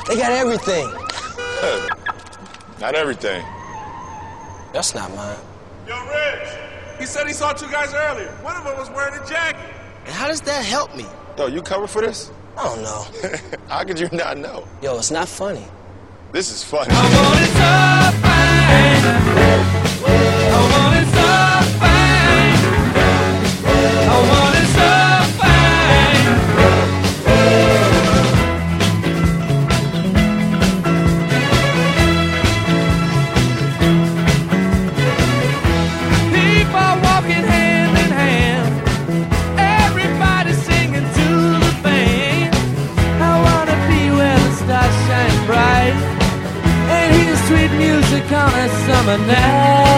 They got everything. Not everything. That's not mine. Yo, Rich, he said he saw two guys earlier. One of them was wearing a jacket. And how does that help me? Yo, you covered for this? I don't know. How could you not know? Yo, it's not funny. This is funny. I want it so fine. I want it so fine. I want it so fine. People walking hand in hand. Everybody singing to the band. I wanna be where the stars shine bright and hear sweet music on a summer night.